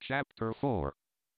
Chapter 4.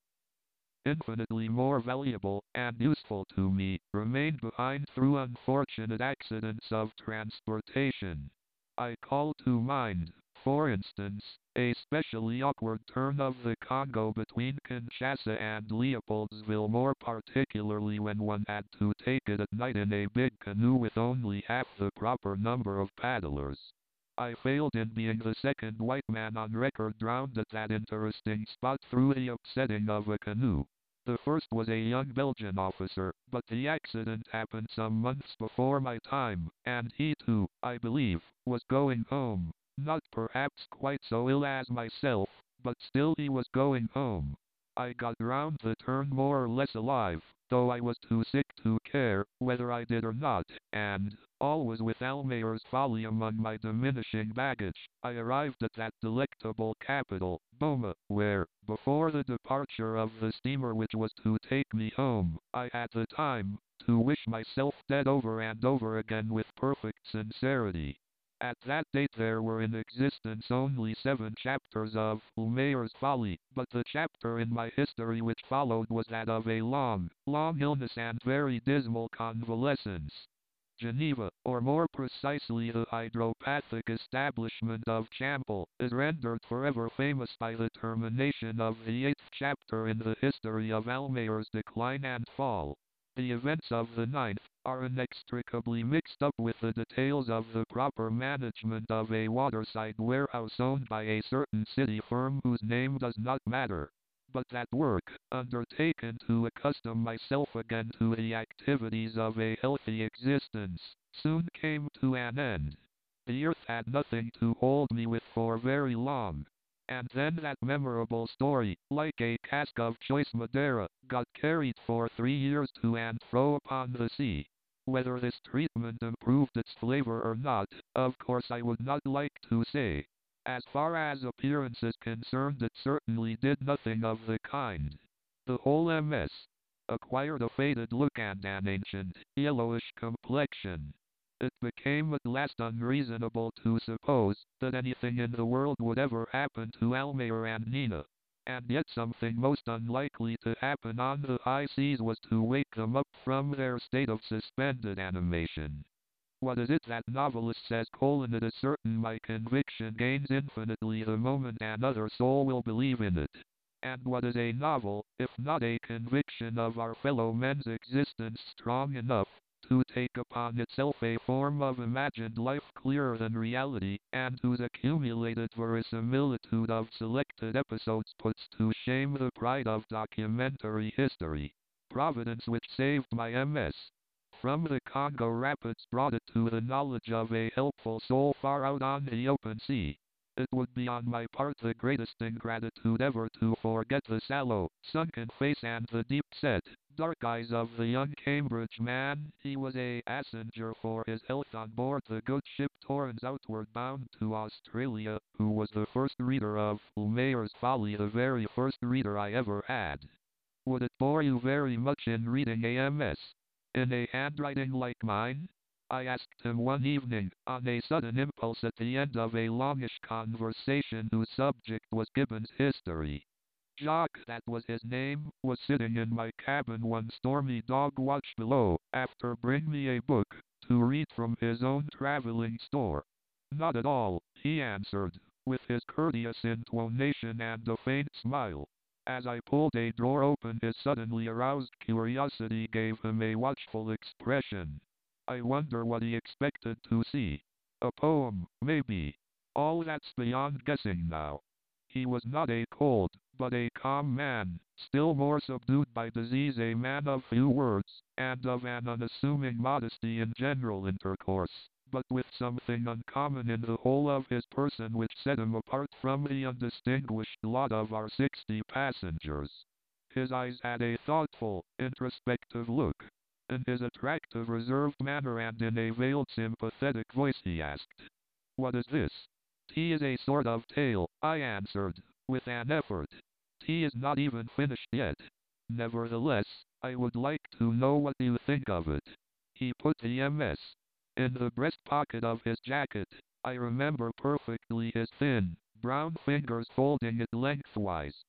Infinitely more valuable and useful to me, remained behind through unfortunate accidents of transportation. I call to mind, for instance, a specially awkward turn of the Congo between Kinshasa and Leopoldsville, more particularly when one had to take it at night in a big canoe with only half the proper number of paddlers. I failed in being the second white man on record drowned at that interesting spot through the upsetting of a canoe. The first was a young Belgian officer, but the accident happened some months before my time, and he too, I believe, was going home. Not perhaps quite so ill as myself, but still he was going home. I got round the turn more or less alive, though I was too sick to care whether I did or not, and, always with Almayer's Folly among my diminishing baggage, I arrived at that delectable capital, Boma, where, before the departure of the steamer which was to take me home, I had the time to wish myself dead over and over again with perfect sincerity. At that date there were in existence only 7 chapters of Almayer's Folly, but the chapter in my history which followed was that of a long, long illness and very dismal convalescence. Geneva, or more precisely the hydropathic establishment of Champel, is rendered forever famous by the termination of the 8th chapter in the history of Almayer's decline and fall. The events of the 9th are inextricably mixed up with the details of the proper management of a waterside warehouse owned by a certain city firm whose name does not matter. But that work, undertaken to accustom myself again to the activities of a healthy existence, soon came to an end. The earth had nothing to hold me with for very long. And then that memorable story, like a cask of choice Madeira, got carried for 3 years to and fro upon the sea. Whether this treatment improved its flavor or not, of course I would not like to say. As far as appearance is concerned, it certainly did nothing of the kind. The whole MS acquired a faded look and an ancient, yellowish complexion. It became at last unreasonable to suppose that anything in the world would ever happen to Almayer and Nina. And yet something most unlikely to happen on the high seas was to wake them up from their state of suspended animation. What is it that novelist says: it is certain my conviction gains infinitely the moment another soul will believe in it. And what is a novel, if not a conviction of our fellow men's existence strong enough to take upon itself a form of imagined life clearer than reality, and whose accumulated verisimilitude of selected episodes puts to shame the pride of documentary history? Providence, which saved my MS from the Congo Rapids, brought it to the knowledge of a helpful soul far out on the open sea. It would be on my part the greatest ingratitude ever to forget the sallow, sunken face and the deep-set, dark eyes of the young Cambridge man. He was a passenger for his health on board the good ship Torrens, outward bound to Australia, who was the first reader of Almayer's Folly, the very first reader I ever had. Would it bore you very much in reading AMS in a handwriting like mine? I asked him one evening, on a sudden impulse at the end of a longish conversation whose subject was Gibbon's history. Jacques, that was his name, was sitting in my cabin one stormy dog watch below, after bringing me a book to read from his own traveling store. Not at all, he answered, with his courteous intonation and a faint smile. As I pulled a drawer open, his suddenly aroused curiosity gave him a watchful expression. I wonder what he expected to see. A poem, maybe. All that's beyond guessing now. He was not a cold, but a calm man, still more subdued by disease, a man of few words, and of an unassuming modesty in general intercourse, but with something uncommon in the whole of his person which set him apart from the undistinguished lot of our 60 passengers. His eyes had a thoughtful, introspective look. In his attractive reserved manner and in a veiled sympathetic voice he asked, "What is this?" "Tea is a sort of tale," I answered, with an effort. "Tea is not even finished yet. Nevertheless, I would like to know what you think of it." He put the MS in the breast pocket of his jacket. I remember perfectly his thin, brown fingers folding it lengthwise.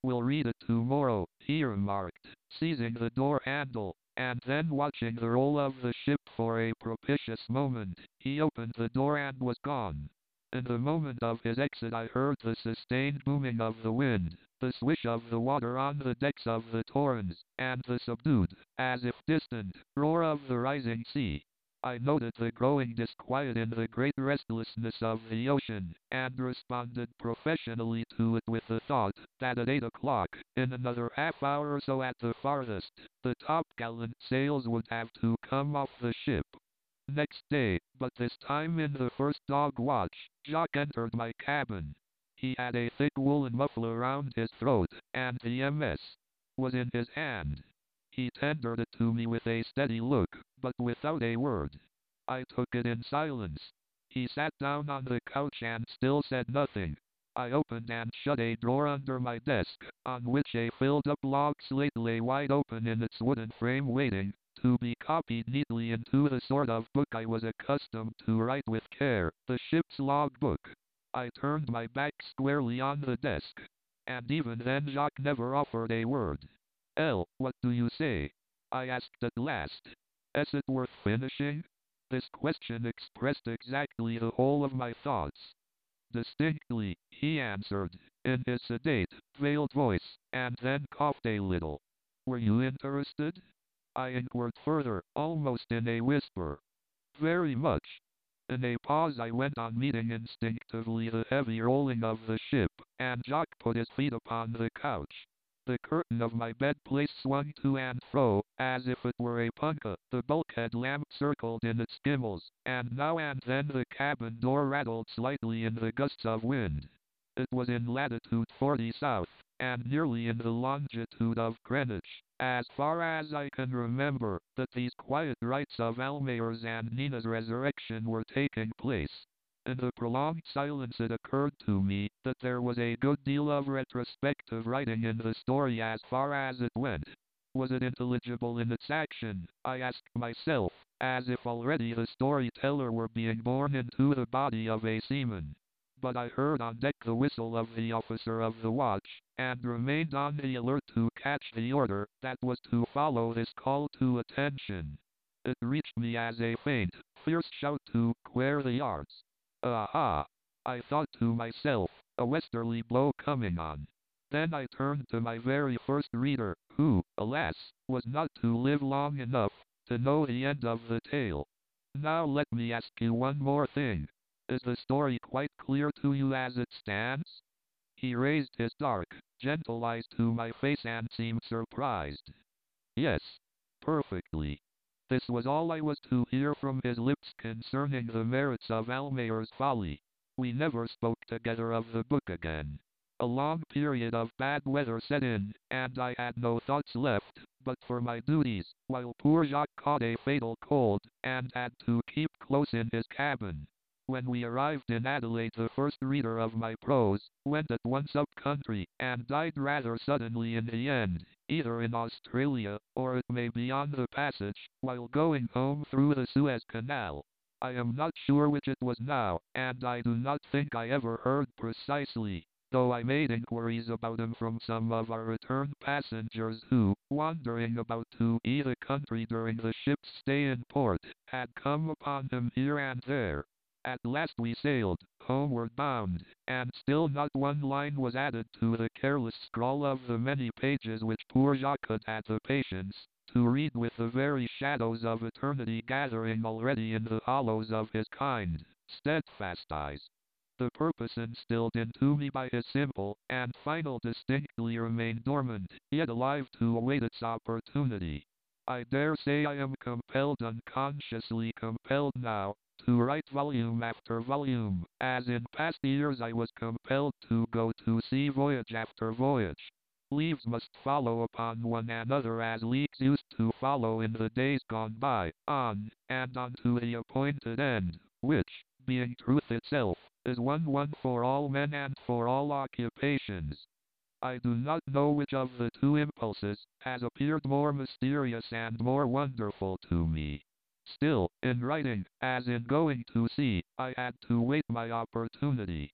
We'll read it tomorrow, he remarked, seizing the door handle, and then watching the roll of the ship for a propitious moment. He opened the door and was gone. In the moment of his exit I heard the sustained booming of the wind, the swish of the water on the decks of the Torrens, and the subdued, as if distant, roar of the rising sea. I noted the growing disquiet in the great restlessness of the ocean, and responded professionally to it with the thought that at 8 o'clock, in another half hour or so at the farthest, the topgallant sails would have to come off the ship. Next day, but this time in the first dog watch, Jacques entered my cabin. He had a thick woolen muffler round his throat, and the MS was in his hand. He tendered it to me with a steady look, but without a word. I took it in silence. He sat down on the couch and still said nothing. I opened and shut a drawer under my desk, on which a filled-up log slate lay wide open in its wooden frame waiting to be copied neatly into the sort of book I was accustomed to write with care, the ship's log book. I turned my back squarely on the desk, and even then Jacques never offered a word. What do you say? I asked at last. Is it worth finishing? This question expressed exactly the whole of my thoughts. Distinctly, he answered, in his sedate, veiled voice, and then coughed a little. Were you interested? I inquired further, almost in a whisper. Very much. In a pause I went on, meeting instinctively the heavy rolling of the ship, and Jacques put his feet upon the couch. The curtain of my bed-place swung to and fro, as if it were a punkah. The bulkhead lamp circled in its gimbals, and now and then the cabin door rattled slightly in the gusts of wind. It was in latitude 40 south, and nearly in the longitude of Greenwich, as far as I can remember, that these quiet rites of Almayer's and Nina's resurrection were taking place. In the prolonged silence it occurred to me that there was a good deal of retrospective writing in the story as far as it went. Was it intelligible in its action? I asked myself, as if already the storyteller were being born into the body of a seaman. But I heard on deck the whistle of the officer of the watch, and remained on the alert to catch the order that was to follow this call to attention. It reached me as a faint, fierce shout to "Square the yards." Aha! I thought to myself, a westerly blow coming on. Then I turned to my very first reader, who, alas, was not to live long enough to know the end of the tale. Now let me ask you one more thing. Is the story quite clear to you as it stands? He raised his dark, gentle eyes to my face and seemed surprised. Yes, perfectly. This was all I was to hear from his lips concerning the merits of Almayer's Folly. We never spoke together of the book again. A long period of bad weather set in, and I had no thoughts left but for my duties, while poor Jacques caught a fatal cold, and had to keep close in his cabin. When we arrived in Adelaide, the first reader of my prose went at once up country, and died rather suddenly in the end, either in Australia, or it may be on the passage, while going home through the Suez Canal. I am not sure which it was now, and I do not think I ever heard precisely, though I made inquiries about him from some of our returned passengers who, wandering about to the country during the ship's stay in port, had come upon him here and there. At last we sailed, homeward bound, and still not one line was added to the careless scrawl of the many pages which poor Jacques had had the patience to read, with the very shadows of eternity gathering already in the hollows of his kind, steadfast eyes. The purpose instilled into me by his simple and final distinctly remained dormant, yet alive to await its opportunity. I dare say I am compelled, unconsciously compelled now, to write volume after volume, as in past years I was compelled to go to sea voyage after voyage. Leaves must follow upon one another as leagues used to follow in the days gone by, on, and on to the appointed end, which, being truth itself, is one for all men and for all occupations. I do not know which of the two impulses has appeared more mysterious and more wonderful to me. Still, in writing, as in going to sea, I had to wait my opportunity.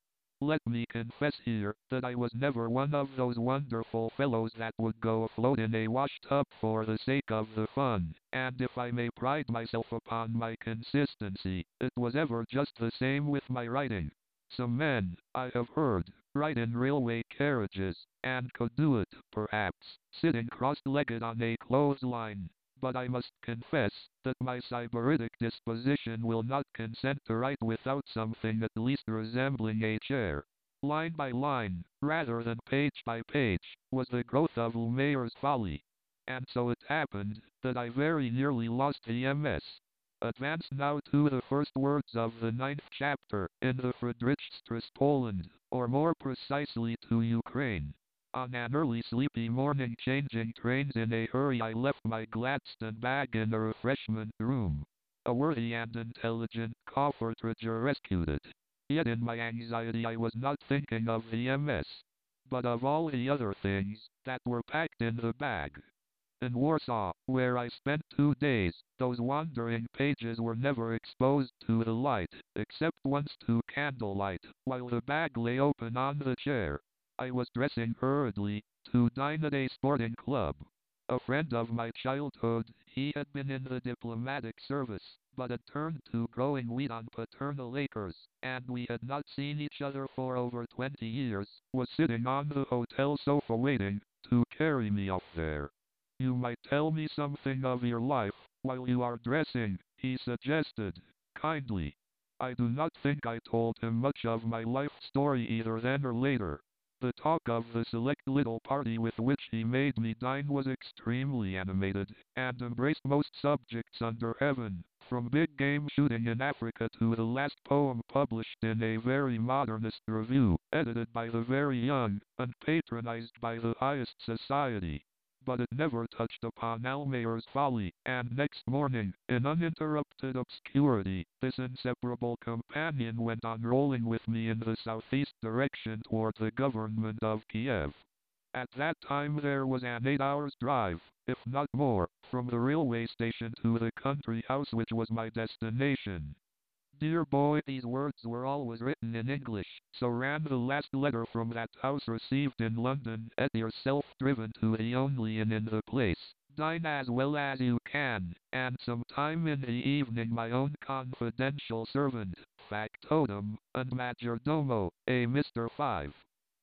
Let me confess here that I was never one of those wonderful fellows that would go afloat in a washtub for the sake of the fun, and if I may pride myself upon my consistency, it was ever just the same with my writing. Some men, I have heard, write in railway carriages, and could do it, perhaps, sitting cross-legged on a clothesline. But I must confess that my sybaritic disposition will not consent to write without something at least resembling a chair. Line by line, rather than page by page, was the growth of Lumiere's folly. And so it happened that I very nearly lost the MS. Advance now to the first words of the ninth chapter in the Friedrichstrasse, Poland, or more precisely to Ukraine. On an early sleepy morning changing trains in a hurry, I left my Gladstone bag in the refreshment room. A worthy and intelligent Kofferträger rescued it. Yet in my anxiety I was not thinking of the MS, but of all the other things that were packed in the bag. In Warsaw, where I spent 2 days, those wandering pages were never exposed to the light, except once to candlelight, while the bag lay open on the chair. I was dressing hurriedly to dine at a sporting club. A friend of my childhood, he had been in the diplomatic service, but had turned to growing wheat on paternal acres, and we had not seen each other for over 20 years, was sitting on the hotel sofa waiting to carry me off there. You might tell me something of your life while you are dressing, he suggested, kindly. I do not think I told him much of my life story either then or later. The talk of the select little party with which he made me dine was extremely animated, and embraced most subjects under heaven, from big game shooting in Africa to the last poem published in a very modernist review, edited by the very young, and patronized by the highest society. But it never touched upon Almayer's folly, and next morning, in uninterrupted obscurity, this inseparable companion went on rolling with me in the southeast direction toward the government of Kiev. At that time there was an 8 hours drive, if not more, from the railway station to the country house which was my destination. Dear boy, these words were always written in English, so ran the last letter from that house received in London, at yourself driven to the only inn in the place. Dine as well as you can, and some time in the evening my own confidential servant, factotum, and majordomo, a Mr. 5.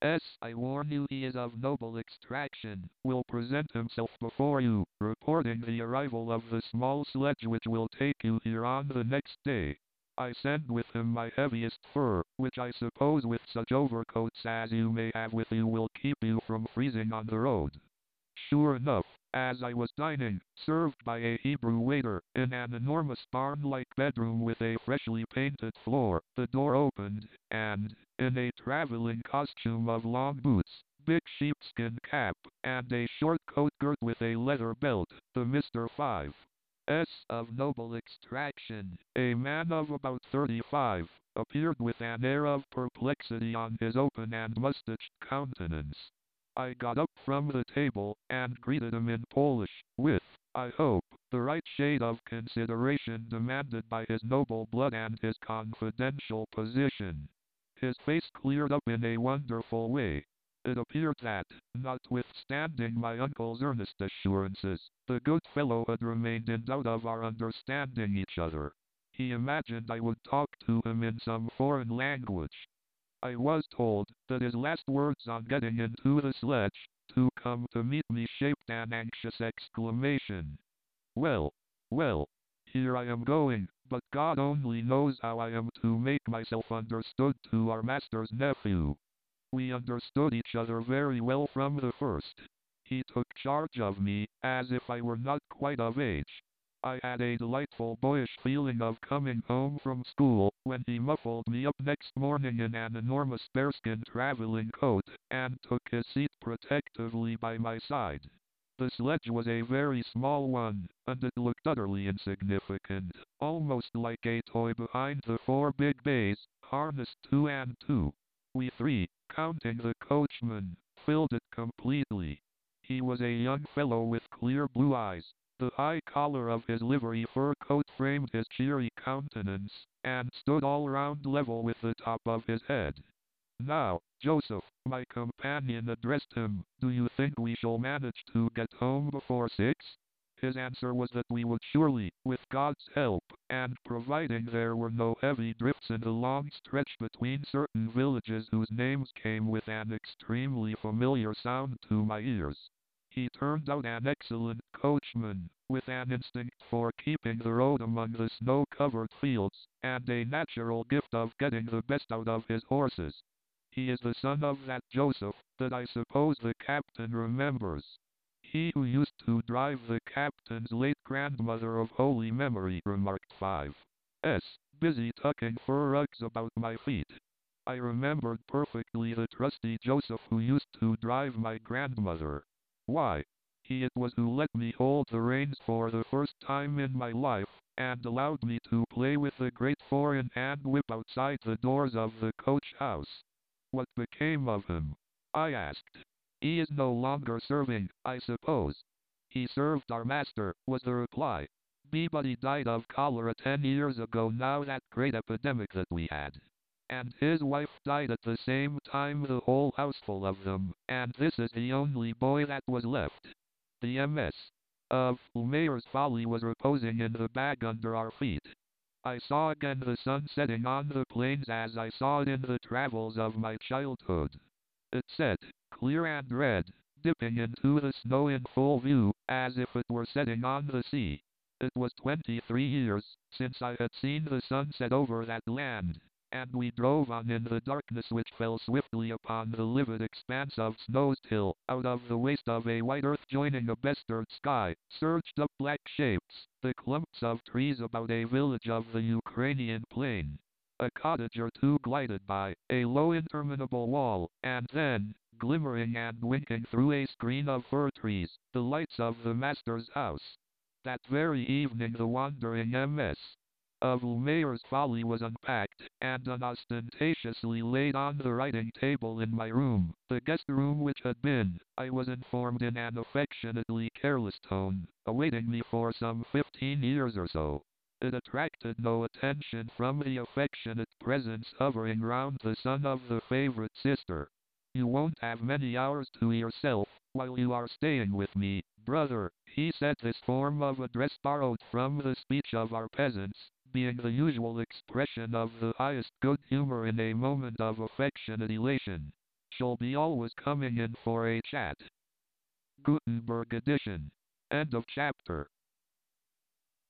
I warn you he is of noble extraction, will present himself before you, reporting the arrival of the small sledge which will take you here on the next day. I send with him my heaviest fur, which I suppose with such overcoats as you may have with you will keep you from freezing on the road. Sure enough, as I was dining, served by a Hebrew waiter, in an enormous barn-like bedroom with a freshly painted floor, the door opened, and, in a traveling costume of long boots, big sheepskin cap, and a short coat girt with a leather belt, the Mr. 5. Of noble extraction, a man of about 35, appeared with an air of perplexity on his open and mustached countenance. I got up from the table, and greeted him in Polish, with, I hope, the right shade of consideration demanded by his noble blood and his confidential position. His face cleared up in a wonderful way. It appeared that, notwithstanding my uncle's earnest assurances, the good fellow had remained in doubt of our understanding each other. He imagined I would talk to him in some foreign language. I was told that his last words on getting into the sledge, to come to meet me, shaped an anxious exclamation. Well, well, here I am going, but God only knows how I am to make myself understood to our master's nephew. We understood each other very well from the first. He took charge of me, as if I were not quite of age. I had a delightful boyish feeling of coming home from school, when he muffled me up next morning in an enormous bearskin traveling coat, and took his seat protectively by my side. The sledge was a very small one, and it looked utterly insignificant, almost like a toy behind the four big bays, harnessed 2 and 2. We three, counting the coachman, filled it completely. He was a young fellow with clear blue eyes. The high collar of his livery fur coat framed his cheery countenance, and stood all round level with the top of his head. Now, Joseph, my companion addressed him, do you think we shall manage to get home before 6? His answer was that we would surely, with God's help, and providing there were no heavy drifts in the long stretch between certain villages whose names came with an extremely familiar sound to my ears. He turned out an excellent coachman, with an instinct for keeping the road among the snow-covered fields, and a natural gift of getting the best out of his horses. He is the son of that Joseph that I suppose the captain remembers. He who used to drive the captain's late grandmother of holy memory, remarked 5S, busy tucking fur rugs about my feet. I remembered perfectly the trusty Joseph who used to drive my grandmother. Why, he it was who let me hold the reins for the first time in my life, and allowed me to play with the great four-in-hand whip outside the doors of the coach house. What became of him? I asked. He is no longer serving, I suppose. He served our master, was the reply. But he died of cholera 10 years ago now, that great epidemic that we had. And his wife died at the same time, the whole houseful of them, and this is the only boy that was left. The MS. of Mayor's Folly was reposing in the bag under our feet. I saw again the sun setting on the plains as I saw it in the travels of my childhood. It set, clear and red, dipping into the snow in full view, as if it were setting on the sea. It was 23 years since I had seen the sun set over that land, and we drove on in the darkness which fell swiftly upon the livid expanse of snows till, out of the waste of a white earth joining a bestirred sky, surged up black shapes, the clumps of trees about a village of the Ukrainian plain. A cottage or two glided by, a low interminable wall, and then, glimmering and winking through a screen of fir trees, the lights of the master's house. That very evening the wandering MS. of Mayor's Folly was unpacked, and unostentatiously laid on the writing table in my room, the guest room which had been, I was informed in an affectionately careless tone, awaiting me for some 15 years or so. It attracted no attention from the affectionate presence hovering round the son of the favorite sister. You won't have many hours to yourself, while you are staying with me, brother, he said, this form of address borrowed from the speech of our peasants, being the usual expression of the highest good humor in a moment of affectionate elation. Shall be always coming in for a chat. Gutenberg edition. End of chapter.